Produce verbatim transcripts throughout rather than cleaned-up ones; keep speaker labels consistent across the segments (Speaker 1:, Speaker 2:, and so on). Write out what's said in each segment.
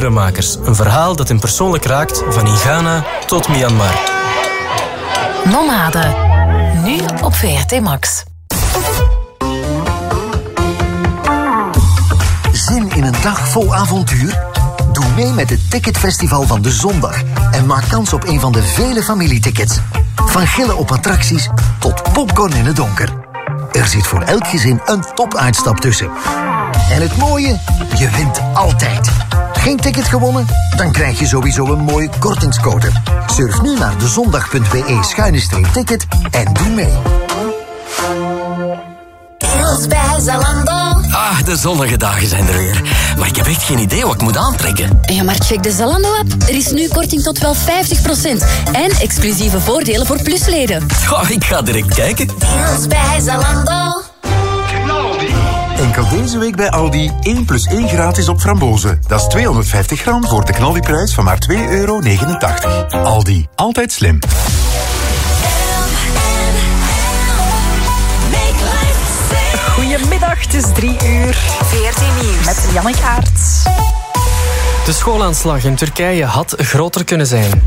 Speaker 1: Schierenmakers. Een verhaal dat hem persoonlijk raakt van in Ghana tot Myanmar.
Speaker 2: Nomade. Nu op V R T Max.
Speaker 3: Zin in een dag vol avontuur? Doe mee met het Ticketfestival van de zondag en maak kans op een van de vele familietickets. Van gillen op attracties tot popcorn in het donker. Er zit voor elk gezin een topuitstap tussen. En het mooie? Je wint altijd. Geen ticket gewonnen? Dan krijg je sowieso een mooie kortingscode. Surf nu naar dezondag.be schuine streep ticket en doe mee.
Speaker 4: Deals bij Zalando.
Speaker 5: Ah, de zonnige dagen zijn er weer. Maar ik heb echt geen idee wat ik moet aantrekken.
Speaker 4: Ja, maar check de Zalando-app. Er is nu korting tot wel vijftig procent. En exclusieve voordelen voor plusleden.
Speaker 5: Oh, ik ga direct kijken.
Speaker 4: Deals bij Zalando.
Speaker 6: Enkel deze week bij Aldi één plus één gratis op frambozen. Dat is tweehonderdvijftig gram voor de knaldiprijs van maar twee euro negenentachtig. Aldi, altijd slim.
Speaker 7: Goedemiddag, het is drie uur.
Speaker 2: V R T Nieuws.
Speaker 7: Met Janneke Aerts.
Speaker 1: De schoolaanslag in Turkije had groter kunnen zijn.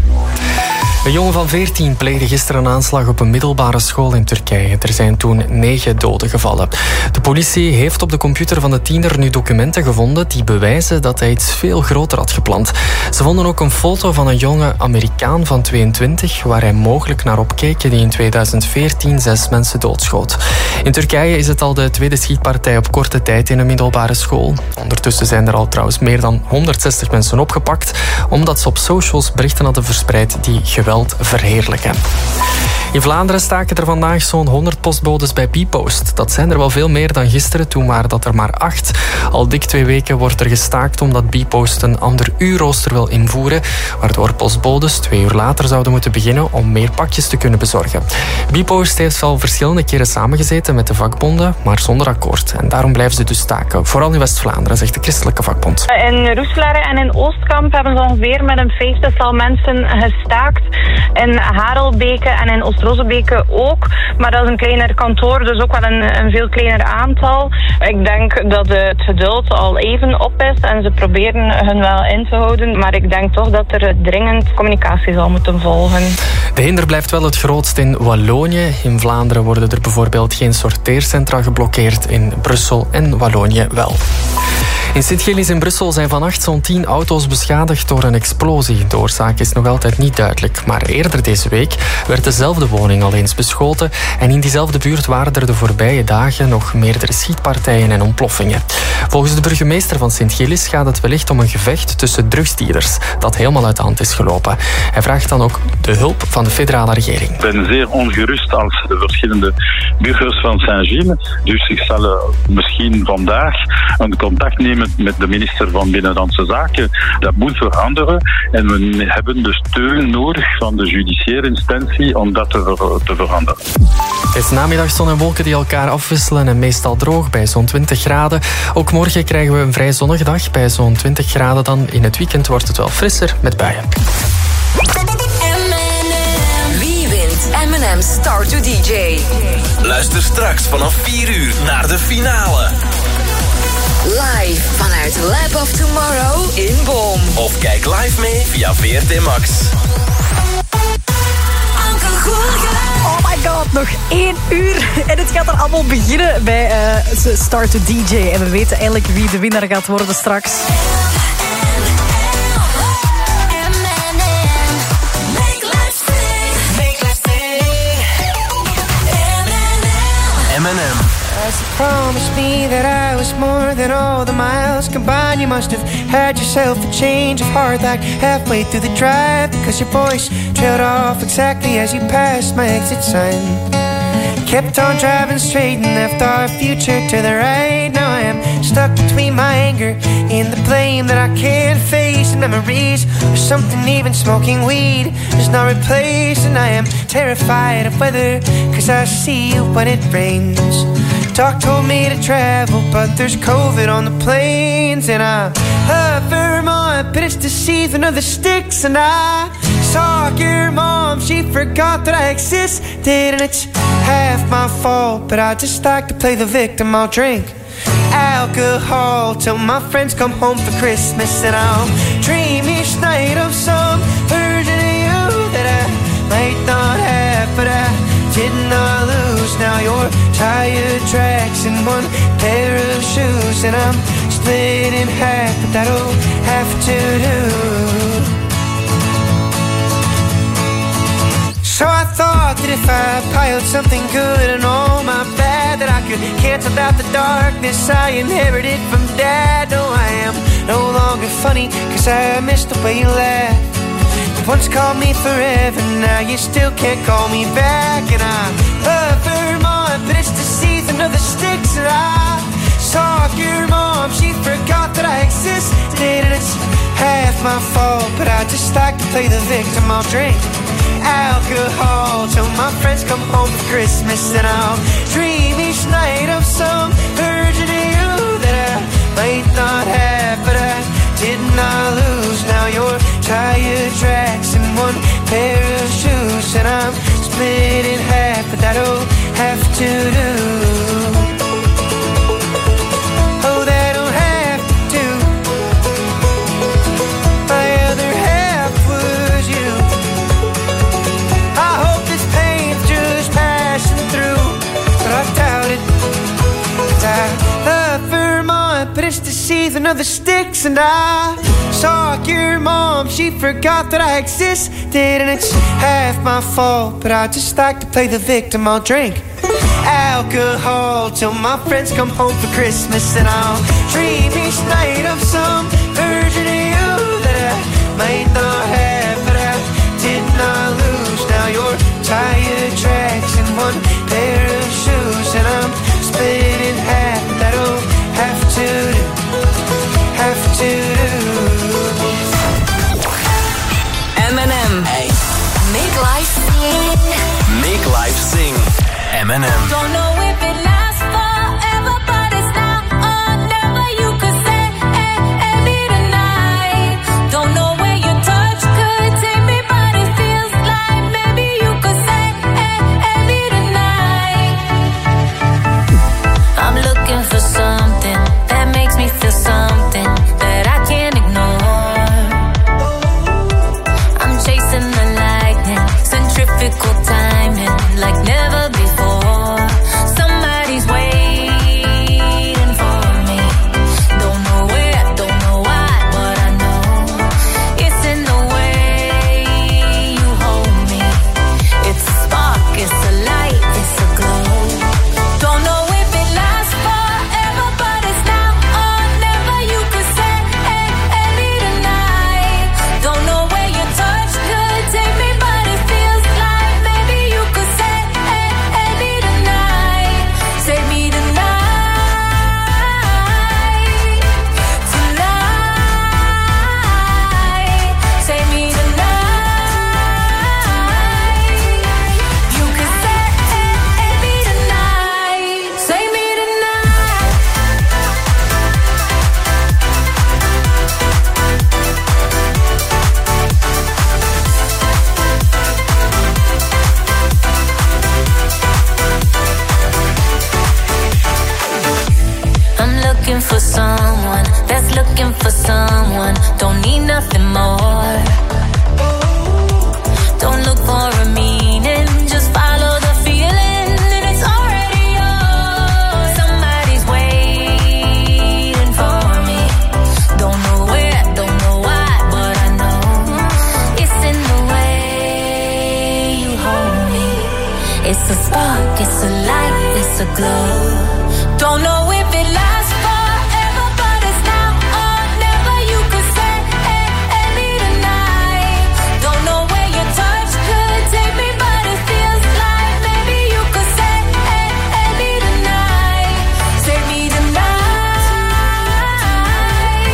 Speaker 1: Een jongen van veertien pleegde gisteren een aanslag op een middelbare school in Turkije. Er zijn toen negen doden gevallen. De politie heeft op de computer van de tiener nu documenten gevonden die bewijzen dat hij iets veel groter had gepland. Ze vonden ook een foto van een jonge Amerikaan van tweeëntwintig waar hij mogelijk naar opkeek die in tweeduizend veertien zes mensen doodschoot. In Turkije is het al de tweede schietpartij op korte tijd in een middelbare school. Ondertussen zijn er al trouwens meer dan honderdzestig mensen opgepakt omdat ze op socials berichten hadden verspreid die geweld verheerlijken. In Vlaanderen staken er vandaag zo'n honderd postbodes bij Bpost. Dat zijn er wel veel meer dan gisteren, toen waren dat er maar acht. Al dik twee weken wordt er gestaakt omdat Bpost een ander uurrooster wil invoeren, waardoor postbodes twee uur later zouden moeten beginnen om meer pakjes te kunnen bezorgen. Bpost heeft al verschillende keren samengezeten met de vakbonden, maar zonder akkoord. En daarom blijven ze dus staken. Vooral in West-Vlaanderen, zegt de christelijke vakbond.
Speaker 8: In Roeselare en in Oostkamp hebben ze ongeveer met een vijftigtal mensen gestaakt. In Harelbeke en in Oost-Rozebeke ook. Maar dat is een kleiner kantoor, dus ook wel een, een veel kleiner aantal. Ik denk dat het geduld al even op is en ze proberen hun wel in te houden. Maar ik denk toch dat er dringend communicatie zal moeten volgen.
Speaker 1: De hinder blijft wel het grootst in Wallonië. In Vlaanderen worden er bijvoorbeeld geen sorteercentra geblokkeerd. In Brussel en Wallonië wel. In Sint-Gilles in Brussel zijn vannacht zo'n tien auto's beschadigd door een explosie. De oorzaak is nog altijd niet duidelijk. Maar eerder deze week werd dezelfde woning al eens beschoten. En in diezelfde buurt waren er de voorbije dagen nog meerdere schietpartijen en ontploffingen. Volgens de burgemeester van Sint-Gilles gaat het wellicht om een gevecht tussen drugsdealers dat helemaal uit de hand is gelopen. Hij vraagt dan ook de hulp van de federale regering.
Speaker 9: Ik ben zeer ongerust als de verschillende burgers van Saint-Gilles. Dus ik zal uh, misschien vandaag een contact nemen met de minister van Binnenlandse Zaken. Dat moet veranderen en we hebben de steun nodig van de judiciaire instantie om dat te, ver- te veranderen.
Speaker 1: Het is namiddag zon en wolken die elkaar afwisselen en meestal droog bij zo'n twintig graden. Ook morgen krijgen we een vrij zonnige dag bij zo'n twintig graden dan. In het weekend wordt het wel frisser met buien.
Speaker 2: Wie wint M en M Star to D J?
Speaker 5: Luister straks vanaf vier uur naar de finale.
Speaker 2: Live vanuit Lab of Tomorrow in Boom.
Speaker 5: Of kijk live mee via V R T Max.
Speaker 7: Oh my god, nog één uur. En het gaat er allemaal beginnen bij uh, Start to D J. En we weten eigenlijk wie de winnaar gaat worden straks.
Speaker 5: M en M.
Speaker 10: As you promised me that I was more than all the miles combined, you must have had yourself a change of heart like halfway through the drive, because your voice trailed off exactly as you passed my exit sign. Kept on driving straight and left our future to the right. Now I am stuck between my anger and the blame that I can't face, and memories of something even smoking weed does not replace. And I am terrified of weather, cause I see you when it rains. Doc told me to travel, but there's COVID on the planes. And I love Vermont, but it's the season of the sticks. And I saw your mom, she forgot that I existed. And it's half my fault, but I just like to play the victim. I'll drink alcohol till my friends come home for Christmas. And I'll dream each night of some version of you that I might not have, but I did not lose. Now you're tire tracks and one pair of shoes, and I'm split in half, but that'll have to do. So I thought that if I piled something good and all my bad, that I could cancel out the darkness I inherited from Dad. No, I am no longer funny, cause I missed the way you laughed. You once called me forever, now you still can't call me back. And I love Vermont, but it's the season of the sticks. And I saw your mom, she forgot that I existed. And it's half my fault, but I just like to play the victim. I'll drink alcohol till my friends come home for Christmas, and I'll dream each night of some version of you that I might not have, but I did not lose. Now you're tire tracks and one pair of shoes, and I'm split in half, but that'll have to do. Oh, that'll have to do. My other half was you. I hope this pain's just passing through, but I doubt it. I love Vermont, but it's the season of the sticks. And I saw your mom, she forgot that I existed. And it's half my fault, but I just like to play the victim. I'll drink alcohol till my friends come home for Christmas, and I'll dream each night of some version of you that I might not have, but I did not lose. Now you're tire tracks and one pair of shoes, and I'm split in half. That'll have to do, have to do.
Speaker 2: M and M. Hey. Make life sing.
Speaker 5: Make life sing. M and M.
Speaker 11: Don't know if it lasts forever, but it's now or never. You could say, hey, hey, me tonight. Don't know where your touch could take me, but it feels like maybe you could say, hey, hey, me tonight. I'm looking for something that makes me feel something that I can't ignore. I'm chasing the lightning, centrifugal timing, like never before. Somebody's waiting for me. Don't know where, don't know why, but I know it's in the way you hold me. It's a spark, it's a light, it's a glow. Don't know if it lasts forever, but it's now or never. You could say, hey, hey, me tonight. Don't know where your touch could take me, but it feels like maybe you could say, hey, hey, me tonight. Save me tonight. Tonight. Save me tonight. You could say, hey, hey, me tonight. Save me tonight. I'm looking for someone that's looking for someone. Don't need nothing more. Don't look for a meaning, just follow the feeling, and it's already yours. Somebody's waiting for me. Don't know where, don't know why, but I know it's in the way you hold me. It's a spark, it's a light, it's a glow. Don't know if it lasts forever, but it's now or never. You could say, hey, hey, me tonight. Don't know where your touch could take me, but it feels like maybe you could say, hey, hey, me tonight. Save me tonight.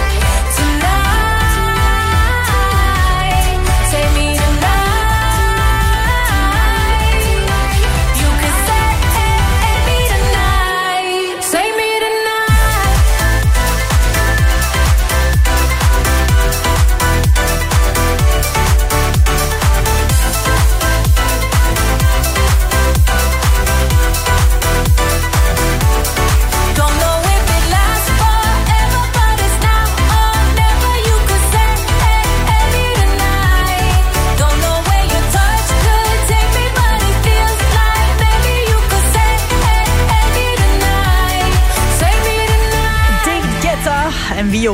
Speaker 11: Tonight. Save me tonight. You could say, hey, hey, me tonight. Save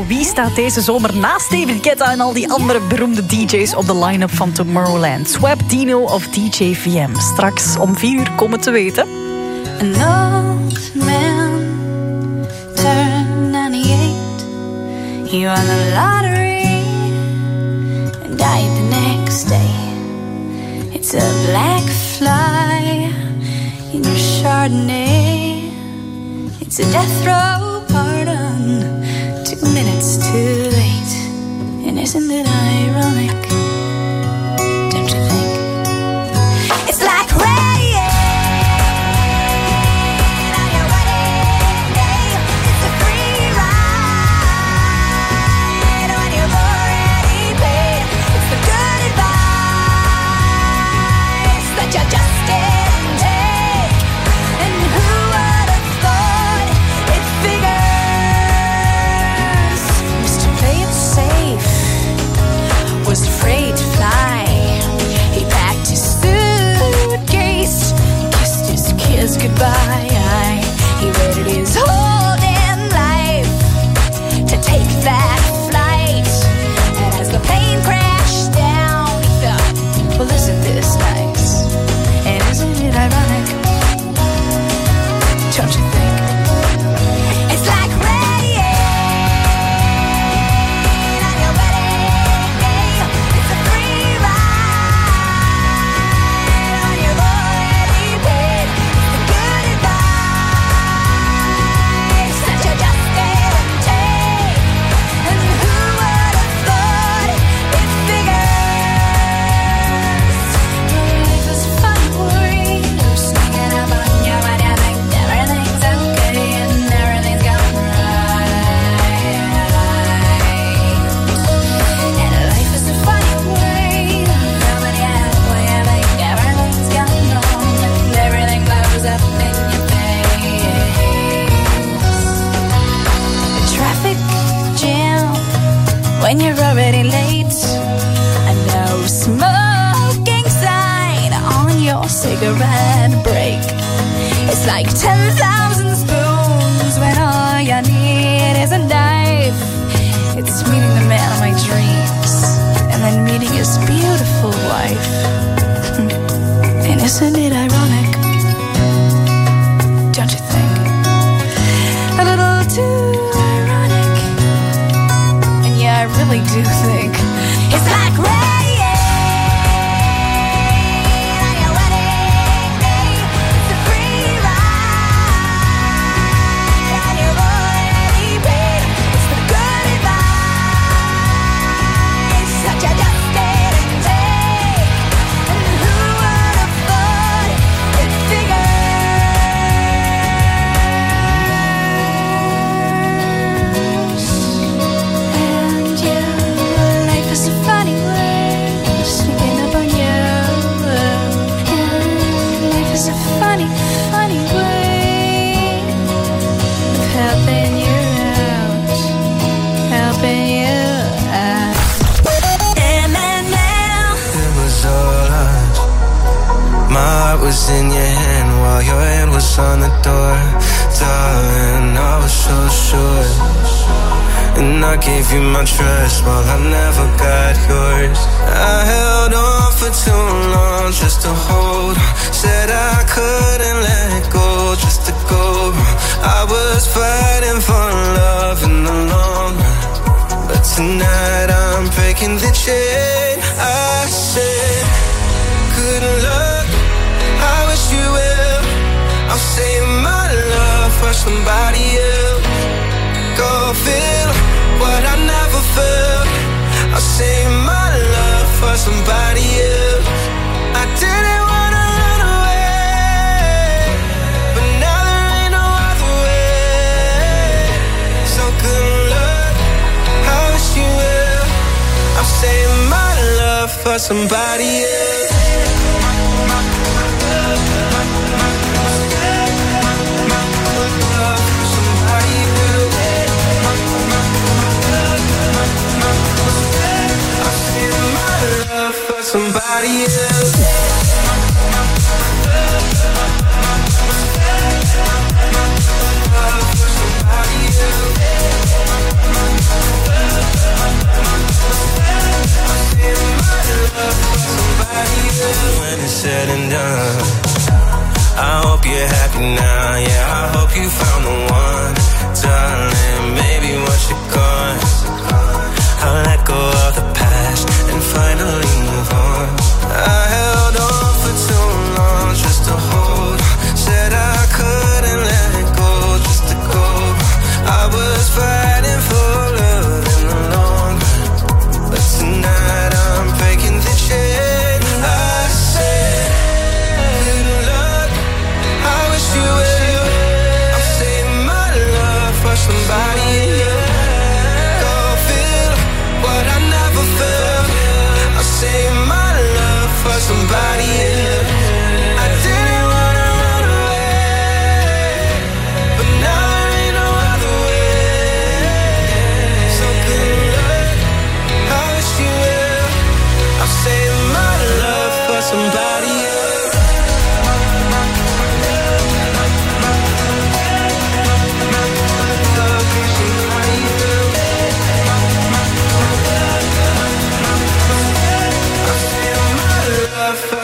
Speaker 7: wie staat deze zomer naast David Guetta en al die andere beroemde D J's op de line-up van Tomorrowland? Swap, Dino of D J V M? Straks om vier uur komen te weten.
Speaker 11: An old man turned ninety-eight. He won the lottery and died the next day. It's a black fly in your Chardonnay. It's a death row pardon, two minutes too late. And isn't it ironic? Don't you think? It's like rain on your wedding day. It's a free ride when you've already paid. It's the good advice that you just didn't take. And who would have thought it figures? Mister Play It Safe was afraid to fly. He packed his suitcase, kissed his kids goodbye. He waited his whole damn life to take that flight. And as the plane crashed down, he thought, well, isn't this nice? And isn't it ironic? Don't you think? It's like rain on your wedding day. It's a free ride when you've already paid. It's the good advice that you just didn't take. And who would have thought it figures? Life is fun, worry. You're sneaking up on your body. I think everything's okay and everything's gone right. And life is a funny way. Nobody halfway. I think everything's gone wrong and everything blows up in your face. A traffic jam when you're already late. A no smoking sign on your cigarette break. It's like ten thousand spoons when all you need is a knife. It's meeting the man of my dreams and then meeting his beautiful wife. Hmm. And isn't it ironic? Don't you think? A little too ironic. And yeah, I really do think it's like rain on your wedding day. It's a free ride when you've already paid. It's the good advice that you just didn't take. And who would have thought it figures? And yeah, life is a funny way, sneaking up on you. Yeah, life is a funny, funny way of helping you out, helping you out. And then now,
Speaker 10: It was all us. My heart was in your hand while your hand was on the door. Darling, I was so sure. And I gave you my trust while I never got yours. I held on for too long just to hold on. Said I couldn't let go just to go wrong. I was fighting for love in the long run. But tonight I'm breaking the chain. I said, good luck, I wish you well. I'll save my love for somebody else. Go feel what I never felt. I'll save my love for somebody else. I didn't wanna run away, but now there ain't no other way. So good luck, I wish you well. I'll save my love for somebody else. Somebody else. Somebody else.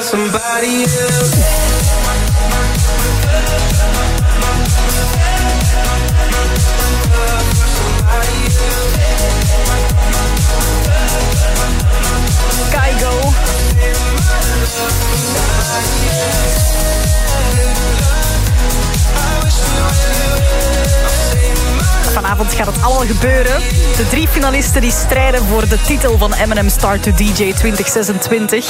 Speaker 10: somebody else.
Speaker 7: Kygo. Vanavond gaat het allemaal gebeuren. De drie finalisten die strijden voor de titel van Eminem Star to D J twintig zesentwintig.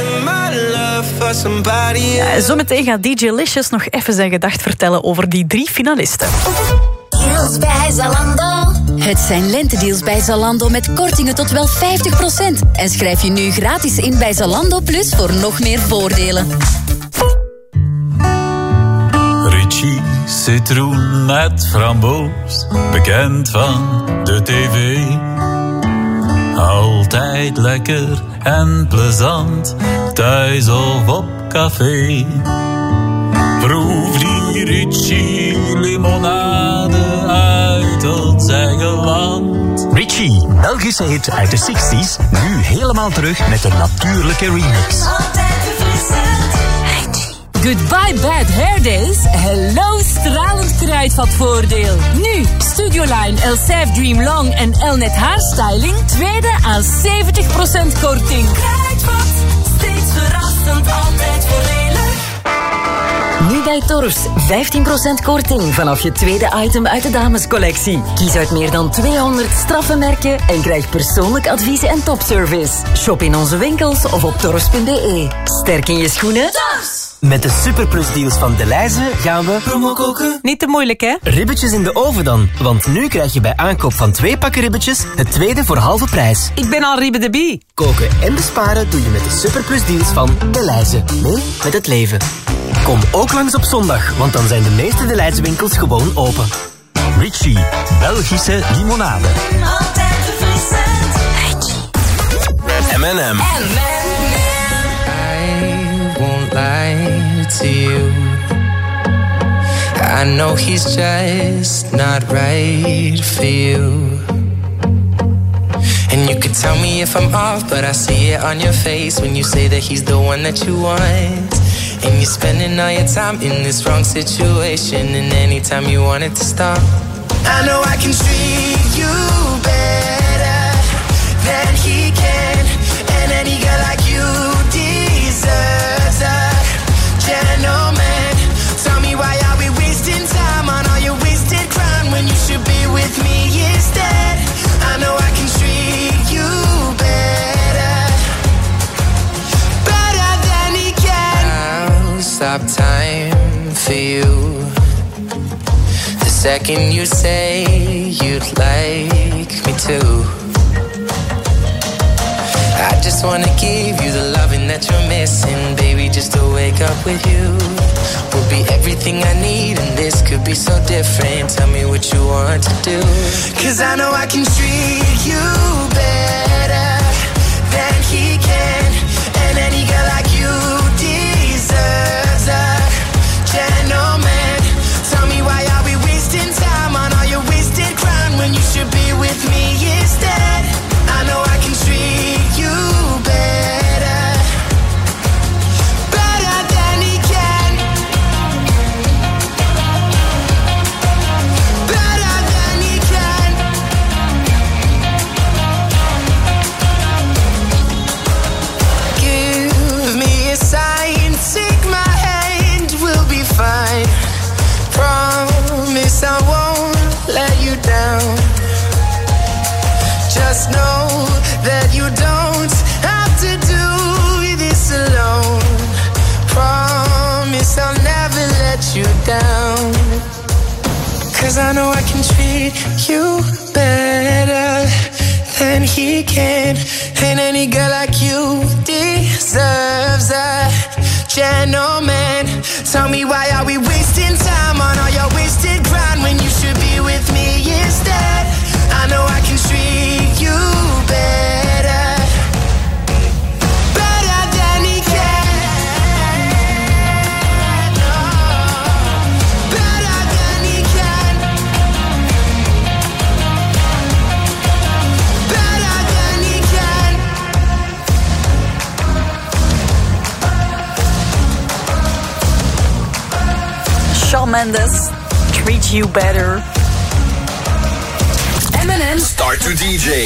Speaker 7: Ja, zometeen gaat D J Licious nog even zijn gedacht vertellen over die drie finalisten.
Speaker 4: Deals bij Zalando. Het zijn lentedeals bij Zalando met kortingen tot wel vijftig procent. En schrijf je nu gratis in bij Zalando Plus voor nog meer voordelen.
Speaker 12: Richie citroen met framboos, bekend van de tv. Altijd lekker en plezant, thuis of op café. Proef die Richie limonade uit ons eigen land.
Speaker 13: Richie, Belgische hit uit de zestig's, nu helemaal terug met een natuurlijke remix.
Speaker 14: Goodbye Bad Hair Days. Hello stralend kruidvatvoordeel. Nu Studioline Elseve Dream Long en Elnet haarstyling. Tweede aan zeventig procent korting. Kruidvat, steeds verrassend, altijd voordelig.
Speaker 15: Nu bij Torfs, vijftien procent korting vanaf je tweede item uit de damescollectie. Kies uit meer dan tweehonderd straffe merken en krijg persoonlijk advies en topservice. Shop in onze winkels of op torfs punt b e. Sterk in je schoenen? Torfs!
Speaker 13: Met de superplusdeals van Delhaize gaan we promo koken.
Speaker 14: Niet te moeilijk, hè?
Speaker 13: Ribbetjes in de oven dan. Want nu krijg je bij aankoop van twee pakken ribbetjes het tweede voor halve prijs.
Speaker 14: Ik ben al ribbe de bie.
Speaker 13: Koken en besparen doe je met de superplusdeals van Delhaize. Mee met het leven. Kom ook langs op zondag, want dan zijn de meeste Delhaize winkels gewoon open. Richie, Belgische limonade.
Speaker 11: Altijd verfrissend. Richie.
Speaker 5: M and M.
Speaker 10: Won't lie to you. I know he's just not right for you. And you could tell me if I'm off, but I see it on your face when you say that he's the one that you want. And you're spending all your time in this wrong situation, and anytime you want it to stop, I know I can treat you better than he can. And any girl like you deserves a gentleman. Tell me why are we wasting time on all your wasted crime when you should be with me instead. I know I can treat you better, better than he can. I'll stop time for you the second you say you'd like me to. I just wanna give you the loving that you're missing, baby, just to wake up with you will be everything I need, and this could be so different. Tell me what you want to do, 'cause I know I can treat you better than he can. And any girl like you deserves a gentleman. Tell me why are we wasting time on all your wasted crime when you should be with me instead. I know I can treat you better, better than he can, better than he can. Give me a sign, take my hand, we'll be fine. Promise I won't let you down. Just know that you don't have to do this alone. Promise I'll never let you down. 'Cause I know I can treat you better than he can. And any girl like you deserves a gentleman. Tell me why are we wasting time on all your wasted grind when you should be with me instead. I know I can treat you better, better than he can. Oh, better than he can, better than he can.
Speaker 7: Mendes, Treat You Better.
Speaker 4: M and M.
Speaker 16: Start to D J.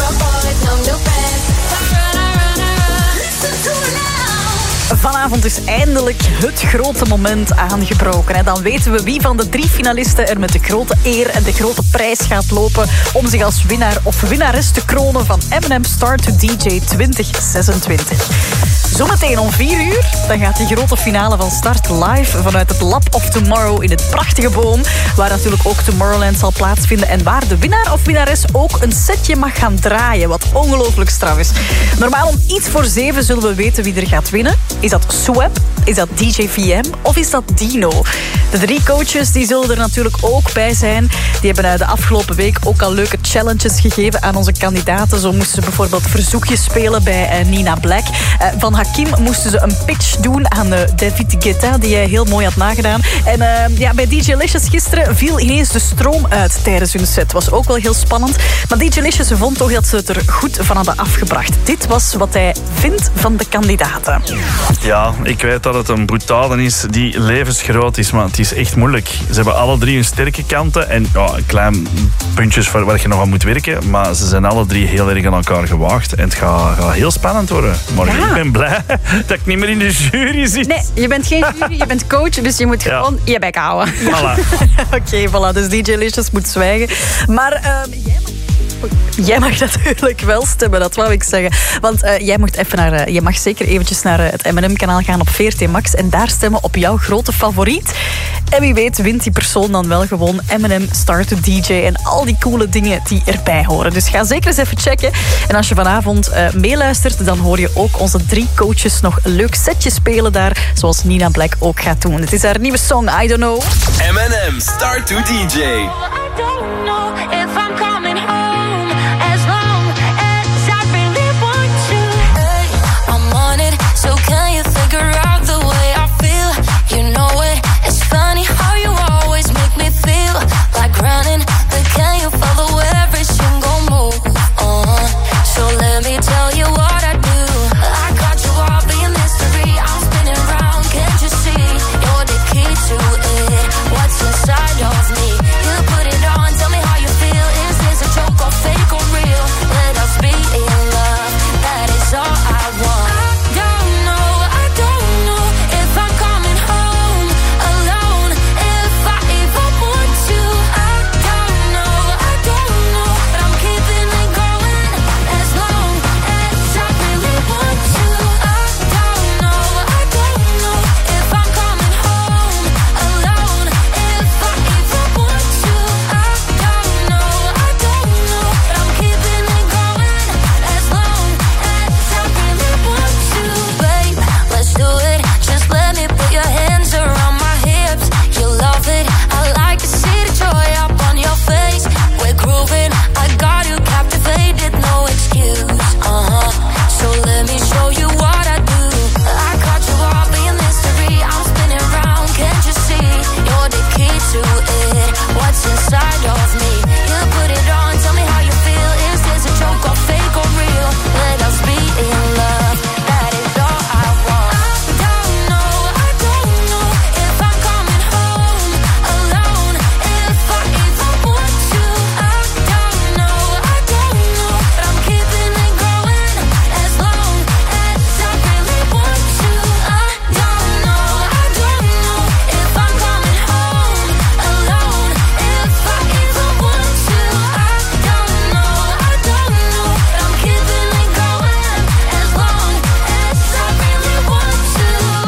Speaker 7: Vanavond is eindelijk het grote moment aangebroken. Hè. Dan weten we wie van de drie finalisten er met de grote eer en de grote prijs gaat lopen om zich als winnaar of winnares te kronen van M and M Start to D J twintig zesentwintig. Zometeen om vier uur dan gaat die grote finale van start live vanuit het Lab of Tomorrow in het prachtige Boom, waar natuurlijk ook Tomorrowland zal plaatsvinden en waar de winnaar of winnares ook een setje mag gaan draaien, wat ongelooflijk straf is. Normaal om iets voor zeven zullen we weten wie er gaat winnen. Is dat Swap? Is dat D J V M? Of is dat Dino? De drie coaches die zullen er natuurlijk ook bij zijn. Die hebben de afgelopen week ook al leuke challenges gegeven aan onze kandidaten. Zo moesten ze bijvoorbeeld verzoekjes spelen bij uh, Nina Black. Uh, van Hakim moesten ze een pitch doen aan uh, David Guetta, die hij heel mooi had nagedaan. En uh, ja, bij D J Licious gisteren viel ineens de stroom uit tijdens hun set. Was ook wel heel spannend. Maar D J Licious vond toch dat ze het er goed van hadden afgebracht. Dit was wat hij vindt van de kandidaten.
Speaker 17: Ja, ik weet dat het een brutale is die levensgroot is, maar het is echt moeilijk. Ze hebben alle drie hun sterke kanten en ja, klein puntjes voor waar je nog aan moet werken, maar ze zijn alle drie heel erg aan elkaar gewaagd en het gaat, gaat heel spannannend worden. Maar ja. Ik ben blij dat ik niet meer in de jury zit.
Speaker 7: Nee, je bent geen jury, je bent coach, dus je moet gewoon ja. je bek houden.
Speaker 17: Voilà.
Speaker 7: Oké, okay, voilà, dus D J Licious moet zwijgen. Maar uh, jij mag... Jij mag natuurlijk wel stemmen, dat wou ik zeggen. Want uh, jij moet even naar, uh, je mag zeker eventjes naar uh, het M and M-kanaal gaan op V R T Max en daar stemmen op jouw grote favoriet. En wie weet wint die persoon dan wel gewoon M and M Start to D J en al die coole dingen die erbij horen. Dus ga zeker eens even checken. En als je vanavond uh, meeluistert, dan hoor je ook onze drie coaches nog een leuk setje spelen daar, zoals Nina Black ook gaat doen. Het is haar nieuwe song, I Don't Know.
Speaker 16: M and M Start to D J.
Speaker 11: I don't know if I'm coming home as long as I really want to. Hey, I'm on it, so can you figure out the way I feel? You know it, it's funny how you always make me feel like running, but can you follow every single move? Uh-huh. So let me tell you what I do. I got you all being mystery. I'm spinning round, can't you see? You're the key to it. What's inside of me? You put it on, tell me how you feel. Is this a joke or fake or real? Let us be in love, that is all I want. I don't know, I don't know if I'm coming home alone, if I even want to. I don't know, I don't know, but I'm keeping it going as long as I really want to. I don't know, I don't know if I'm coming home alone, if I even want to. I don't know, I don't know, but I'm keeping it going as long as I really want to. Babe, let's do it. Just let me put your hands around my hips. You love it. I like to see the joy up on your face. We're grooving. I got you captivated. No excuse. Uh huh. So let me show you what I do. I got you all being mystery. I'm spinning round. Can't you see? You're the key to it. What's inside of me? You put it on. Tell me how you feel. Is this a joke or fake or real? Let us be in love. That is all I want. I don't know. I don't know if I'm coming home alone. If I even want to. I don't know. I don't know. But I'm keeping it going as long as I really want to. I don't know. I don't know if I'm coming home alone. If I even want to. I don't know. I don't know. But I'm keeping it going as long as I really want to.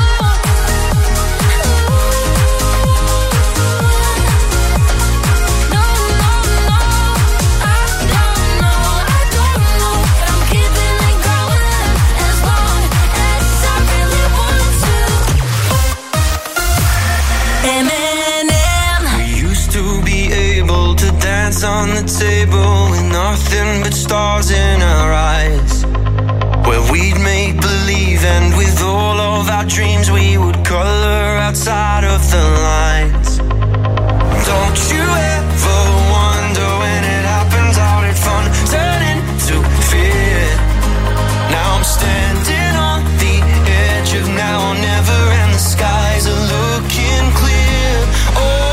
Speaker 11: No, no, no. I don't know. I don't know. But I'm keeping it going as long as I really want to. M and M.
Speaker 10: We used to be able to dance on the table with nothing but stars in our eyes, where we'd make believe, and with all of our dreams we would color outside of the lines. Don't you ever wonder when it happens how did fun turn into fear? Now I'm standing on the edge of now or never, and the skies are looking clear. Oh,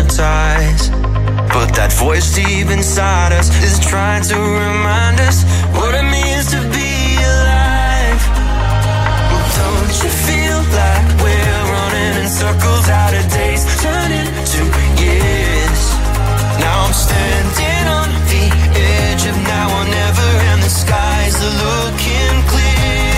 Speaker 18: hypnotized. But that voice deep inside us is trying to remind us what it means to be alive. Don't you feel like we're running in circles, out of days turning to years? Now I'm standing on the edge of now or never, and the skies are looking clear.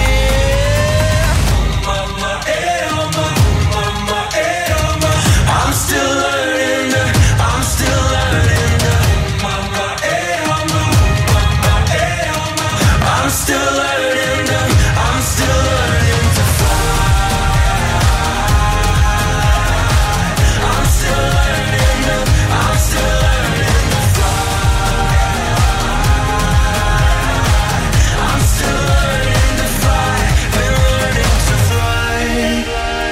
Speaker 18: I'm still learning, I'm still learning. I'm still learning, I'm still learning to fly. I'm still learning, I'm still learning to fly. I'm still learning to fly. We're learning to fly.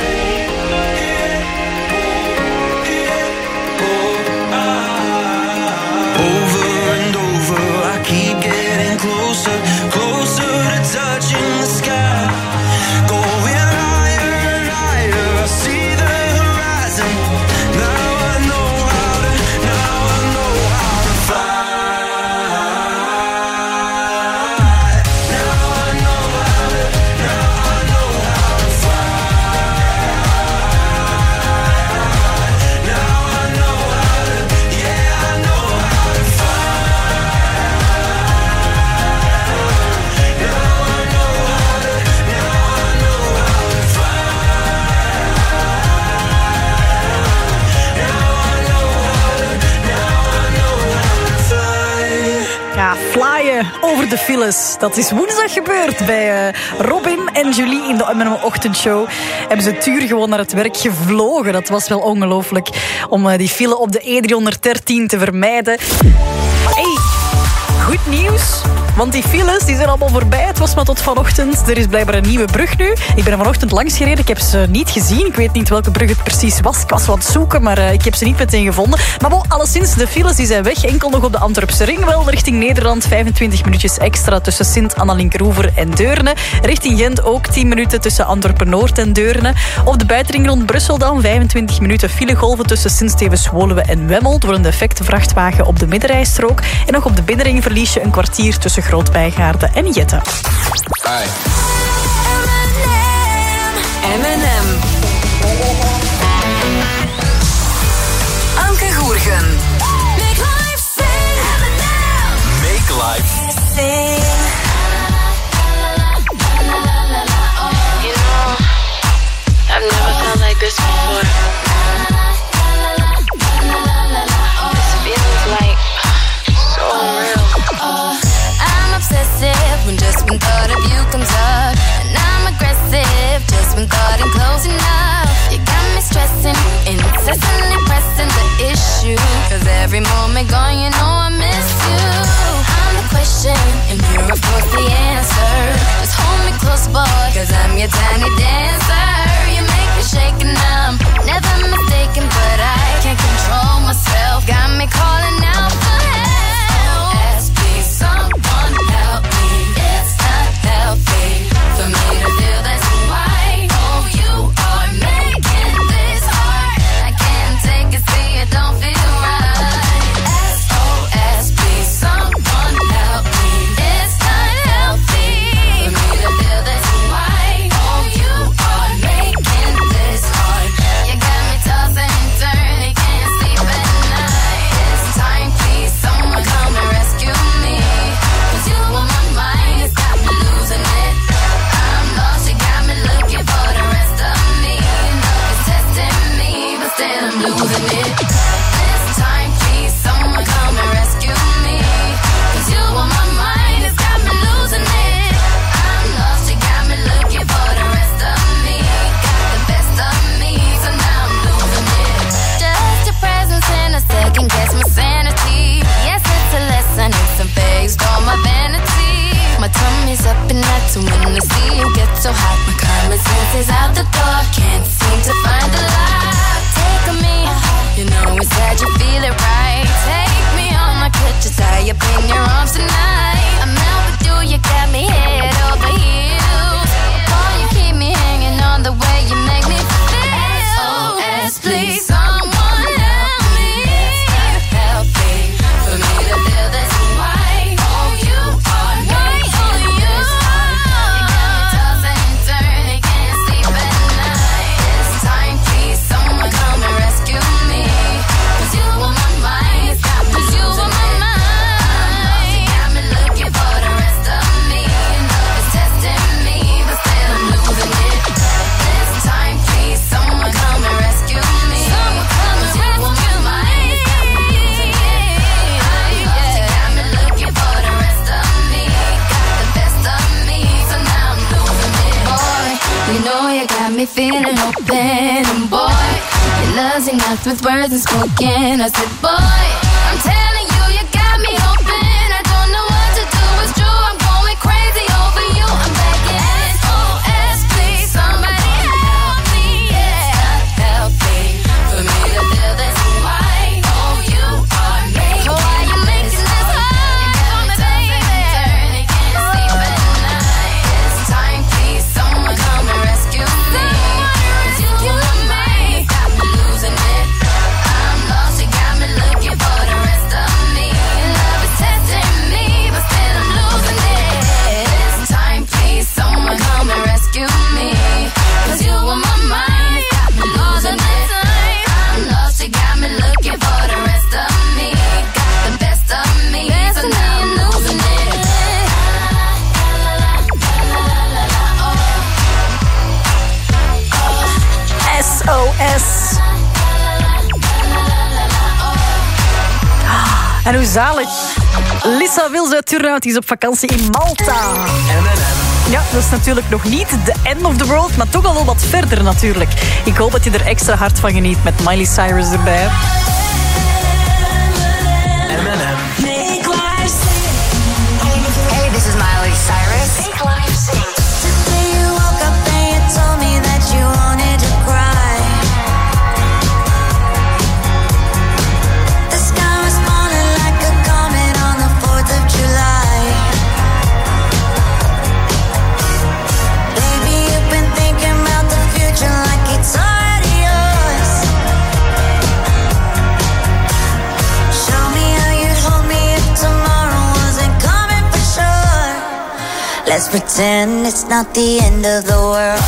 Speaker 18: Over and over, I keep getting closer, closer to touching the sky. Going higher and higher, I see the horizon. Now I know how to, now I know how to fly. Now I know how to, now I know how to fly. Now I know how to, yeah, I know how to fly.
Speaker 7: Ja, flyen over de files. Dat is woensdag gebeurd bij uh, Robin en Julie in de M en M ochtendshow. Hebben ze het uur gewoon naar het werk gevlogen. Dat was wel ongelooflijk om uh, die file op de E driehonderddertien te vermijden. Hey, goed nieuws. Want die files die zijn allemaal voorbij. Het was maar tot vanochtend. Er is blijkbaar een nieuwe brug nu. Ik ben er vanochtend langs gereden. Ik heb ze niet gezien. Ik weet niet welke brug het precies was. Ik was wat zoeken, maar uh, ik heb ze niet meteen gevonden. Maar bon, alleszins, de files die zijn weg. Enkel nog op de Antwerpse ring. Wel richting Nederland. vijfentwintig minuutjes extra tussen Sint-Anna-Linkeroever en Deurne. Richting Gent ook tien minuten tussen Antwerpen-Noord en Deurne. Op de buitenring rond Brussel dan vijfentwintig minuten filegolven tussen Sint-Stevens-Woluwe en Wemmel. Door een defecte vrachtwagen op de middenrijstrook. En nog op de binnenring verlies je een kwartier tussen Groot-Bijgaarden en Jette.
Speaker 2: Hi. M en M. Anke Goergen. Make life sing. M en M.
Speaker 16: Make life
Speaker 2: Sing.
Speaker 19: You know, I've never felt like this before. This feeling's like so real.
Speaker 11: I'm obsessive when just one thought of you comes up. And I'm aggressive just when thought I'm close enough. You got me stressing, incessantly pressing the issue. Cause every moment gone, you know I miss you. I'm the question, and you're of course the answer. Just hold me close, boy, cause I'm your tiny dancer. You make me shake and I'm never mistaken, but I can't control myself. Got me calling out for help. Ask me, someone help me. It's not healthy for me to feel this way. Oh, you are making this hard. I can't take it, see it don't feel right. S O S, please, someone help me. It's not healthy for me to feel this way. Oh, you are making this hard. You got me tossing and turning, can't sleep at me feeling open. And boy, your love's enough with words unspoken. I said, boy, I'm telling you, you got me open. I don't know what to do, it's true, I'm going crazy over you. I'm begging, S O S, please, somebody help me, yeah. Help me, for me to feel this way. Oh, you are making why you making this hard for me, baby. Turning, can't sleep at night. It's time, please, someone come and rescue me. Cause you and me got me losing it. I'm lost, you got me looking for the rest of me. Love is testing me, but still I'm losing it. This time, please, someone come and rescue me. Cause you on my mind, got me losing it. I'm lost, you got me looking for the rest of me. Got the best of me, so now I'm losing it.
Speaker 7: S O S. En hoe zalig. Lisa Wils uit Turnhout is op vakantie in Malta. Ja, dat is natuurlijk nog niet de end of the world, maar toch al wel wat verder natuurlijk. Ik hoop dat je er extra hard van geniet met Miley Cyrus erbij.
Speaker 11: Hey, this is Miley Cyrus. Make life sing. Today you woke up and you told me that you wanted to cry. The sky was falling like a comet on the fourth of July. Baby, you've been thinking about the future like it's already yours. Show me how you'd hold me if tomorrow wasn't coming for sure. Let's pretend it's not the end of the world.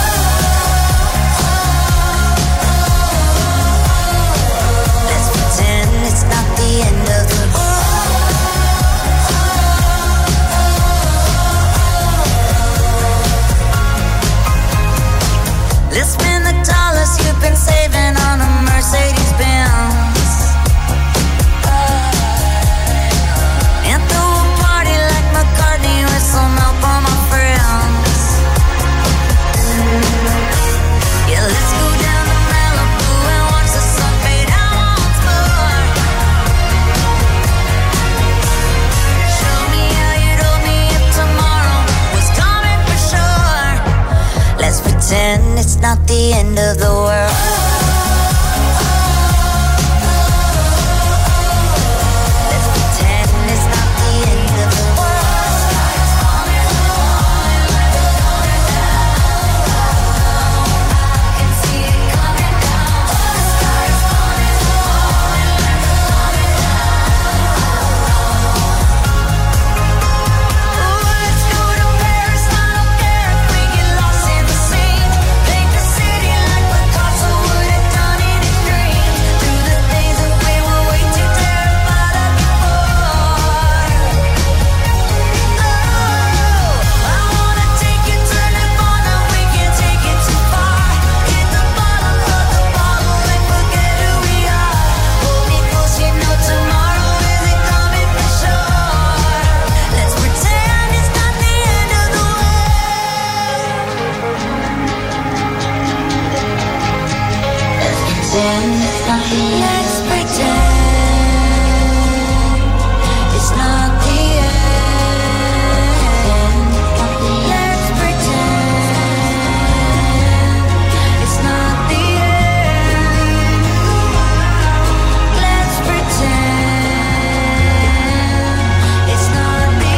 Speaker 11: Let's pretend it's not the end of the world. Let's spend the dollars you've been saving on a Mercedes Benz. And throw a party like McCartney with some help on my friends. Yeah, let's go down to Malibu and watch the sun fade out once more. Show me how you'd hold me if tomorrow was coming for sure. Let's pretend it's not the end of the world. Let's pretend it's not the end of the world. I can see it coming down. The sky is falling, falling, falling down. Ooh, let's go to Paris. I don't care if we get lost in the sea. Paint the city like Picasso would have done in his dreams. Through the days that we were way too terrified of before. Oh, I wanna take you to Nirvana. We can't take it too far. Hit the bottom of the bottle and forget who we are. Hold me close, you know tomorrow isn't coming for sure. Let's pretend it's not the end of the world. Let's pretend it's not the end. Let's pretend it's not the end. Let's pretend it's not the end. Let's pretend it's not the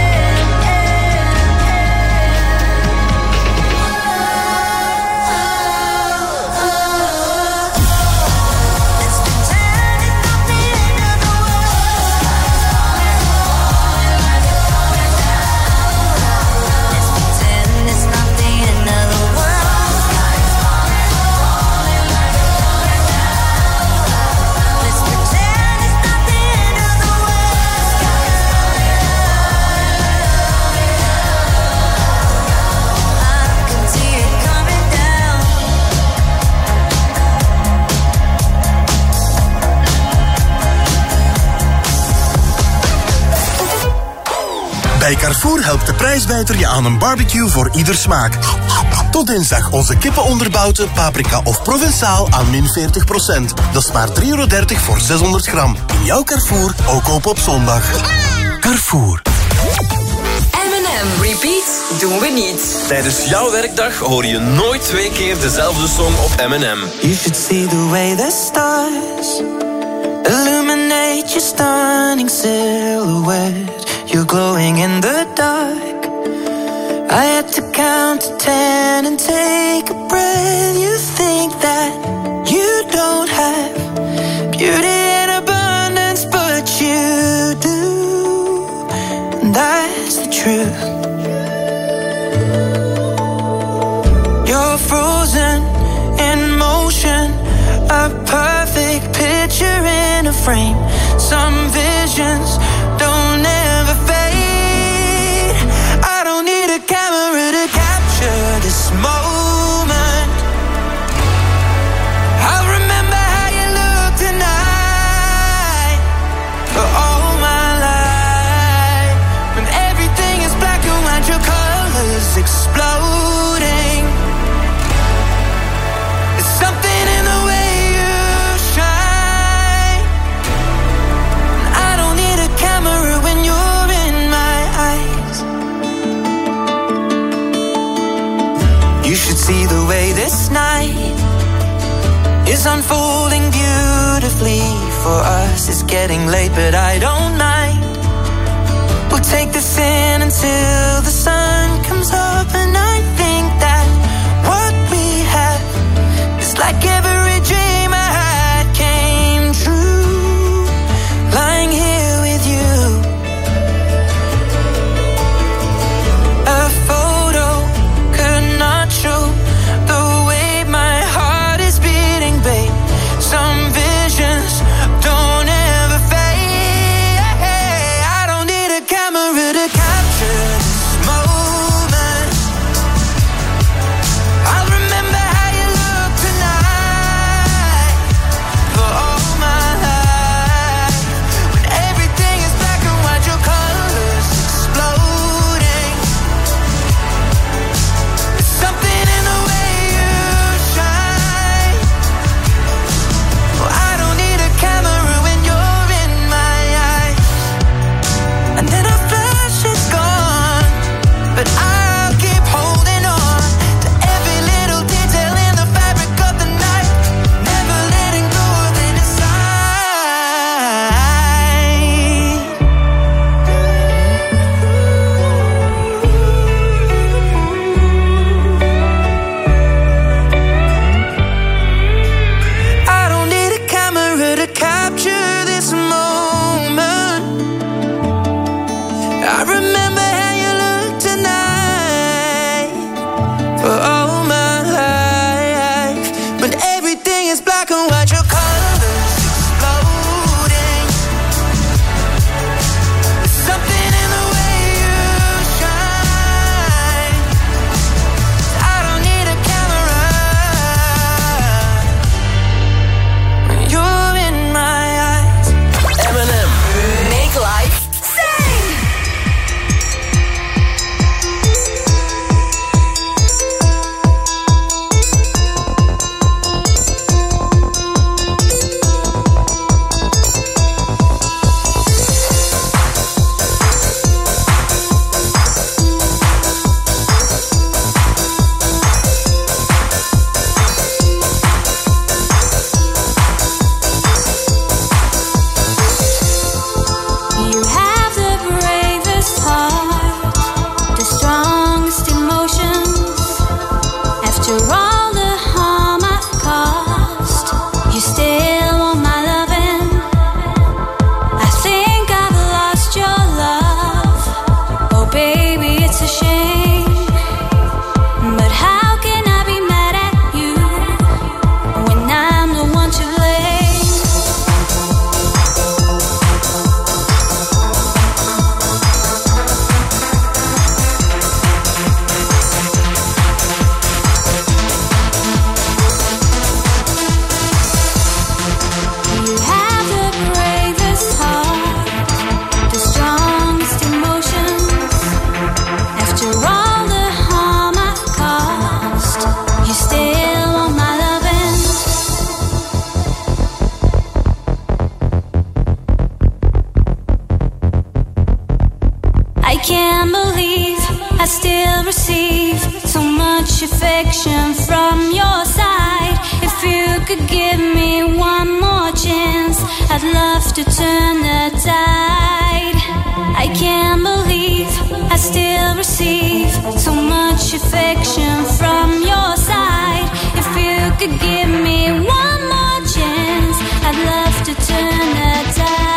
Speaker 11: end. It's not the end of the world. Let's pretend it's not the end of the world. I can see it coming down.
Speaker 20: Bij Carrefour helpt de prijsbijter je aan een barbecue voor ieder smaak. Tot dinsdag onze kippenonderbouten, paprika of Provençaal aan min veertig procent. Dat is maar drie euro dertig voor zeshonderd gram. In jouw Carrefour, ook open op zondag. Carrefour.
Speaker 2: M en M Repeat doen we niet.
Speaker 16: Tijdens jouw werkdag hoor je nooit twee keer dezelfde song op M en M.
Speaker 18: You should see the way the stars illuminate your stunning silhouette. You're glowing in the dark. I had to count to ten and take a breath. You think that you don't have beauty in abundance, but you do. And that's the truth. You're frozen in motion, a perfect picture in a frame. Some visions don't ever fade. I don't need a camera to capture this moment. I'll remember how you look tonight for all my life. When everything is black and white, your colors exploding. There's something in the way you shine. I don't need a camera when you're in my eyes. You should see the way this night is unfolding beautifully for us. It's getting late, but I don't mind. We'll take this in until the sun comes up, and I think that what we have is like every dream I had came true. Lying here with you, a photo could not show the way my heart is beating, babe. Some visions don't ever fade. I don't need a camera to capture this moment.
Speaker 11: can't believe I still receive so much affection from your side. If you could give me one more chance, I'd love to turn the tide. I can't believe I still receive so much affection from your side. If you could give me one more chance, I'd love to turn the tide.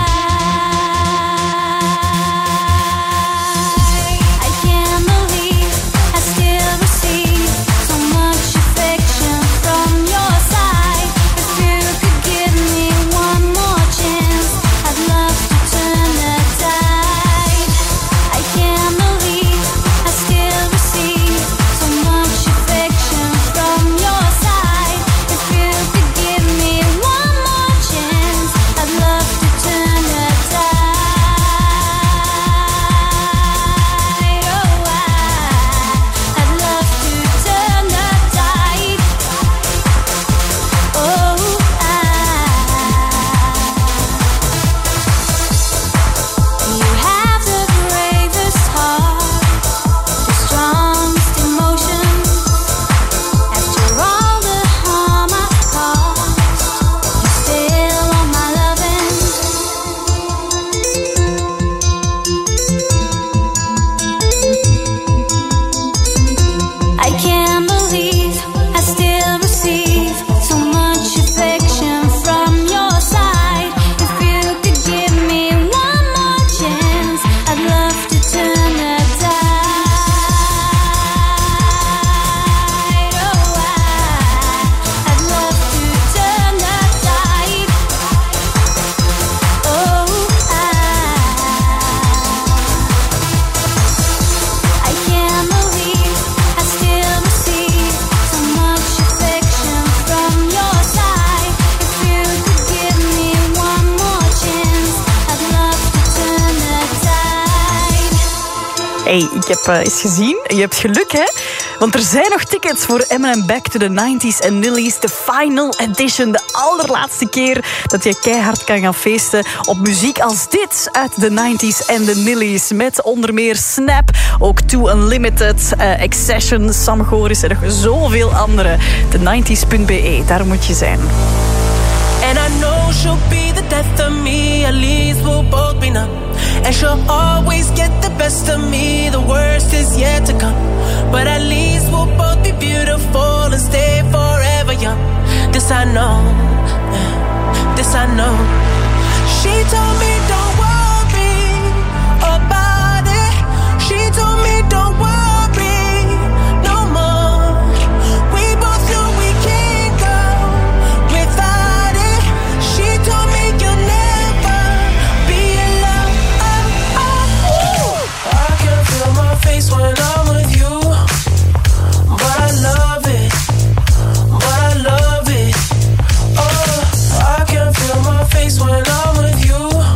Speaker 7: Hey, ik heb uh, eens gezien, je hebt geluk hè, want er zijn nog tickets voor Eminem Back to the nineties en Nilly's, de final edition, de allerlaatste keer dat je keihard kan gaan feesten op muziek als dit uit de nineties en de Nilly's, met onder meer Snap, ook Too Unlimited, uh, Accession, Sam Goris en nog zoveel andere. de nineties punt b e, daar moet je zijn.
Speaker 21: And I know she'll be the death of me, at least we'll both be numb. And she'll always get the best of me, the worst is yet to come. But at least we'll both be beautiful and stay forever young. This I know, this I know. She told me don't worry about it. She told me don't worry. When I'm with you, but I love it, but I love it. Oh, I can feel my face when I'm with you.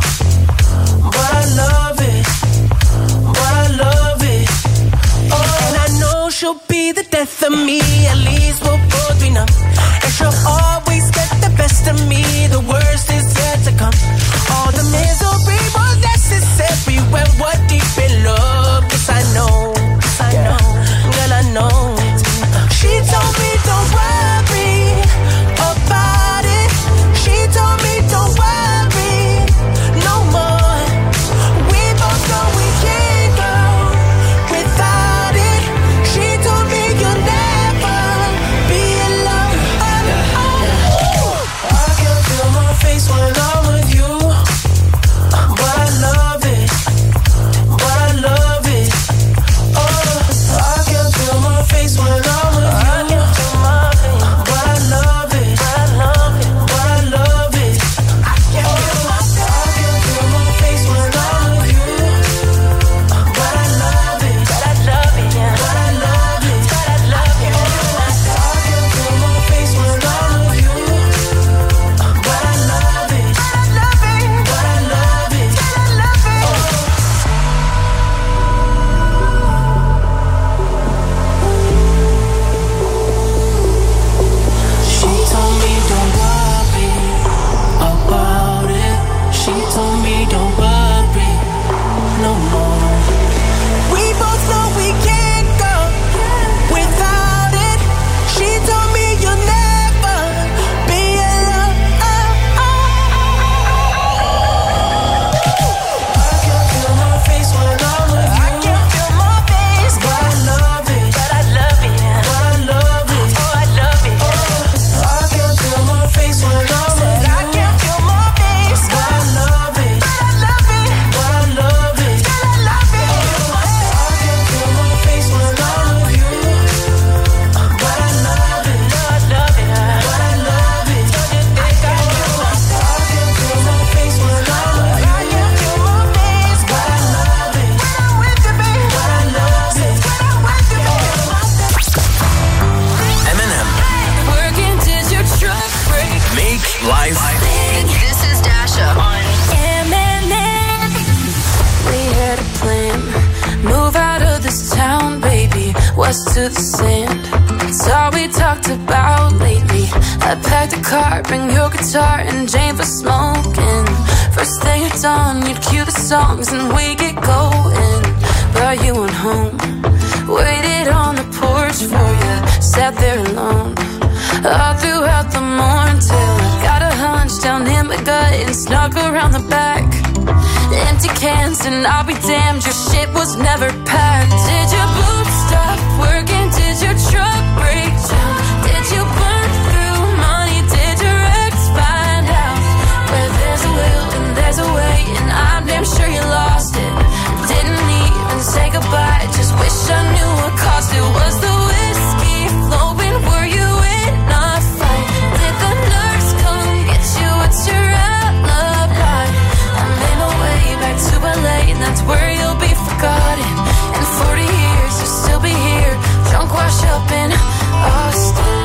Speaker 19: to the sand. It's all we talked about lately. I packed a car, bring your guitar and Jane for smoking. First thing at dawn, you'd cue the songs and we get going. But you went home, waited on the porch for you, sat there alone all throughout the morning till I got a hunch down in my gut and snuck around the back. Empty cans and I'll be damned, your shit was never packed. Did your boots stop working? Did your truck break down? Did you burn through money? Did your ex find out? Where there's a will and there's a way, and I'm damn sure you lost it. Didn't even say goodbye, just wish I knew what cost it. Was the whiskey flowing? Were you in a fight? Did the nurse come get you? What's your alibi? I made my way back to L A, and that's where you'll be forgotten. In forty years, you'll still be here, drunk, wash up in Austin.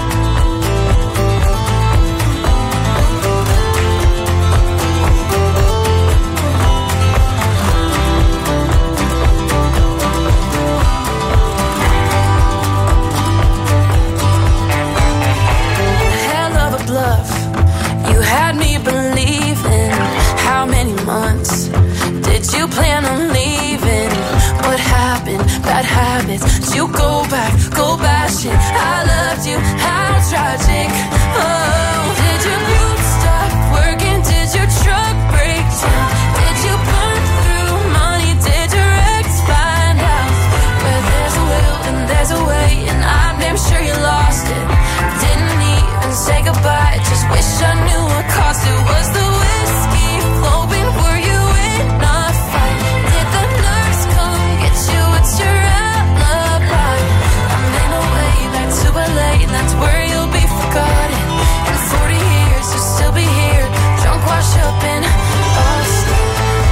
Speaker 19: You had me believing. How many months did you plan on leaving? What happened? Bad habits. Did you go back, go bashing? I loved you, how tragic. Oh, did your boots stop working? Did your truck break down? Did you burn through money? Did your ex find out? Where there's a will and there's a way, and I'm damn sure you lost it. Didn't even say goodbye, just wish I knew what cost it. Was the whiskey flowing? Were you in a fight? Did the nurse come get you? What's your alibi? I made my way back to L A, and that's where you'll be forgotten. In forty years, you'll still be here, drunk, wash up in Austin.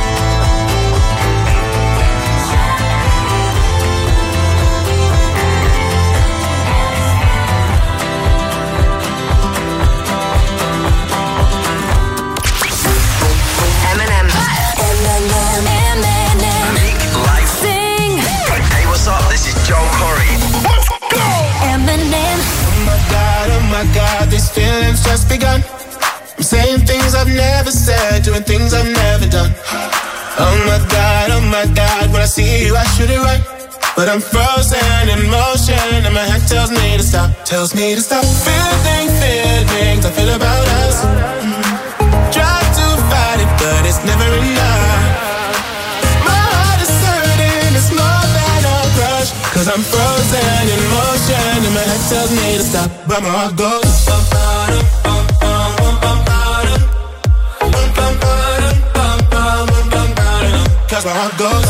Speaker 10: Oh my God, these feelings just begun. I'm saying things I've never said, doing things I've never done. Oh my God, oh my God, when I see you I shoot it right, but I'm frozen in motion and my head tells me to stop, tells me to stop. Feeling, feelings I feel about us. Try to fight it, but it's never enough. My heart is hurting, it's more than a crush, cause I'm frozen in motion and my head tells me to stop, but my heart goes. Cause my heart goes.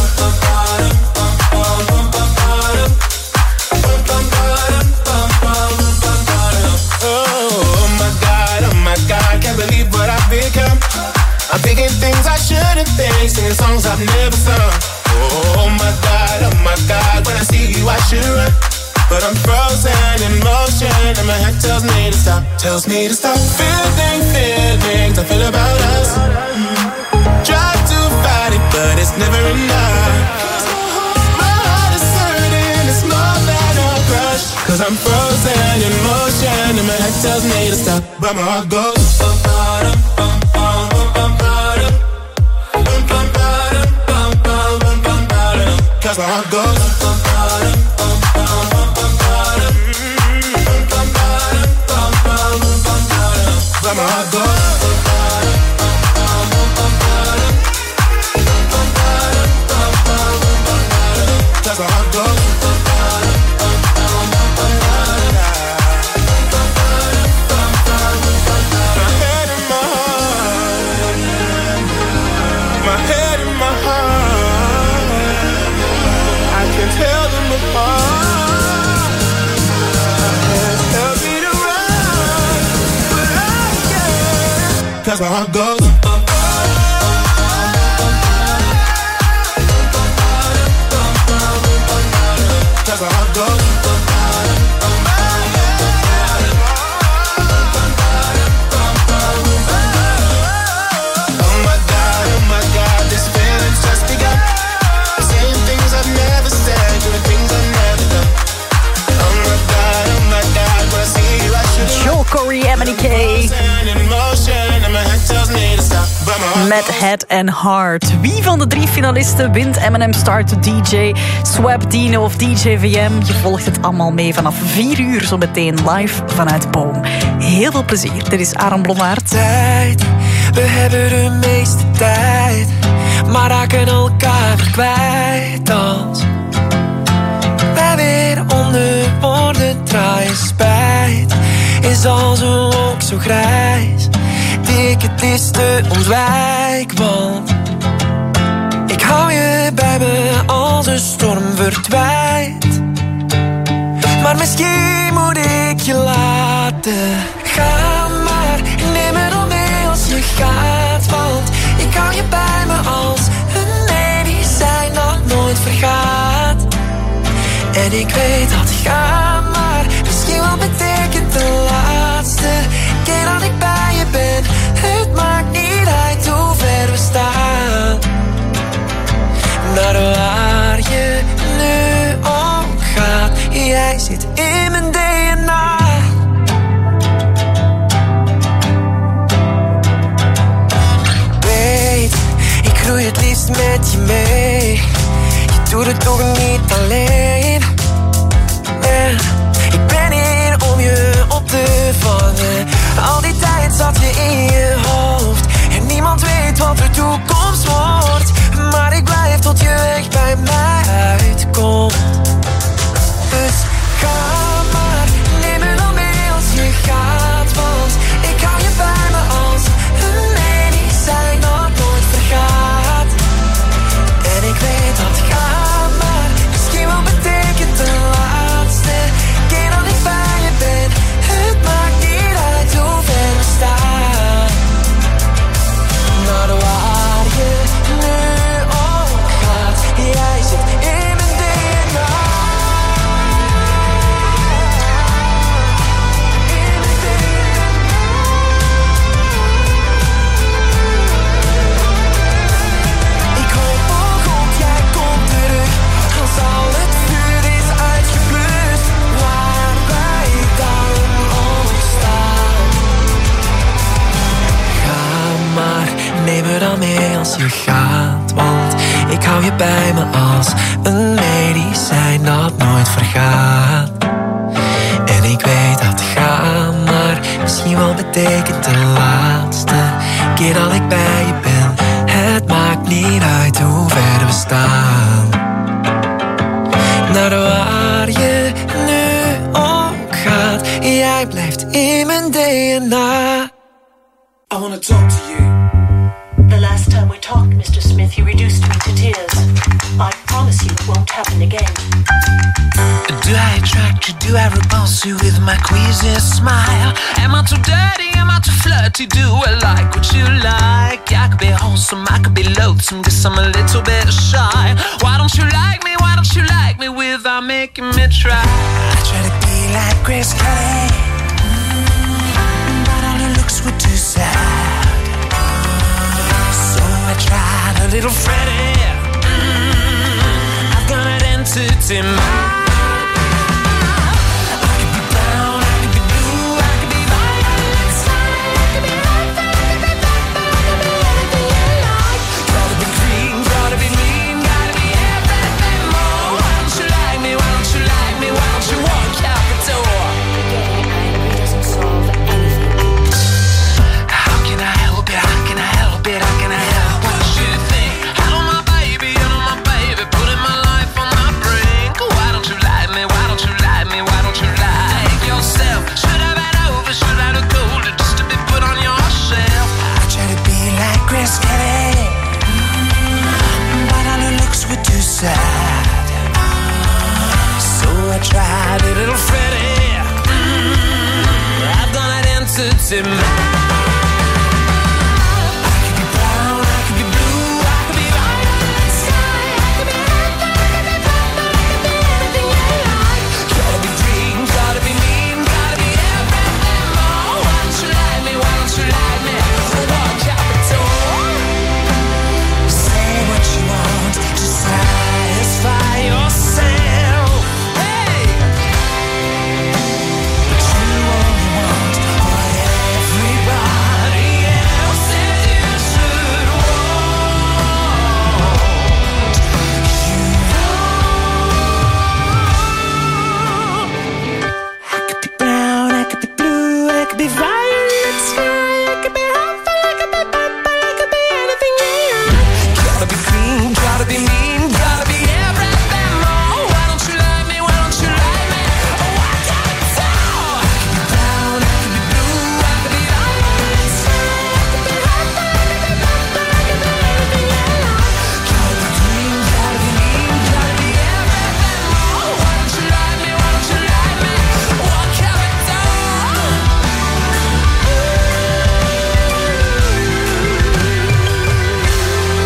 Speaker 10: Oh my God, oh my God, can't believe what I've become. I'm thinking things I shouldn't think, singing songs I've never sung. Oh my God, oh my God, when I see you I should run, but I'm frozen in motion and my head tells me to stop, tells me to stop. Feeling, feelings I feel about us. Try to fight it, but it's never enough. My heart is hurting, it's more than a crush, cause I'm frozen in motion and my head tells me to stop, but my heart goes. Cause my heart goes. But my heart goes. Cause my heart goes. My head and my heart. My head and my heart. I can tell them apart. Tell me to run, but I can't. Cause my heart goes. Cause my heart goes. Oh my God, oh my God, this feeling's just begun. Saying things I've never said, doing things I've never done.
Speaker 7: met Head and Heart. Wie van de drie finalisten wint M en M Start to D J, Swap, Dino of D J V M? Je volgt het allemaal mee vanaf vier uur zo meteen live vanuit Boom. Heel veel plezier. Dit is Aaron Blommaert.
Speaker 10: Tijd, we hebben de meeste tijd, maar raken elkaar weer kwijt als wij weer onder woorden draaien. Spijt is als een wolk zo grijs die ik het liefste ontwijk, want ik hou je bij me als een storm verdwijnt. Maar misschien moet ik je laten gaan, maar neem me dan mee als je gaat, want ik hou je bij me als een medicijn dat nooit vergaat. En ik weet dat gaan, maar misschien wel betekent de laatste keer dat ik bij je ben. Het maakt niet uit hoe ver we staan, naar waar je nu ook gaat. Jij zit in mijn D N A. Weet, ik groei het liefst met je mee. Je doet het toch niet alleen. En ik ben hier om je op te vangen. Al die tijd zat je in je hoofd en niemand weet wat de toekomst wordt. Maar ik blijf tot je weg bij mij uitkomt. Dus ga maar, neem me dan mee als je gaat, want ik hou je bij me als een medicijn dat nooit vergaat. En ik weet dat ga maar misschien wel betekent de laatste keer dat ik bij je ben. Het maakt niet uit hoe ver we staan, naar waar je nu ook gaat. Jij zit in mijn D N A. Ik hoop oh God, jij komt terug als al het vuur is uitgeblust, waar wij dan ook staan. Ga maar, neem me dan mee als je gaat, want ik hou je bij me als een medicijn dat nooit vergaat. En ik weet dat gaan maar misschien wel betekent de laatste keer dat ik bij je ben. Het maakt niet uit hoe ver we staan, naar waar je nu ook gaat. Jij blijft in mijn D N A. I wanna talk to you.
Speaker 3: The last time we talked, Mister Smith, you reduced me to tears. I promise you it won't happen again.
Speaker 10: Do I attract you? Do I repulse you with my queasy smile? Am I too dirty? Am I too flirty? Do I like what you like? I could be wholesome, I could be loathsome, guess I'm a little bit shy. Why don't you like me? Why don't you like me without making me try? I try to be like Grace Kelly, mm, but all her looks were too sad. So I tried a little Freddie, mm, I've got an entity mind. I tried a little Freddie, mm, I've done it into man.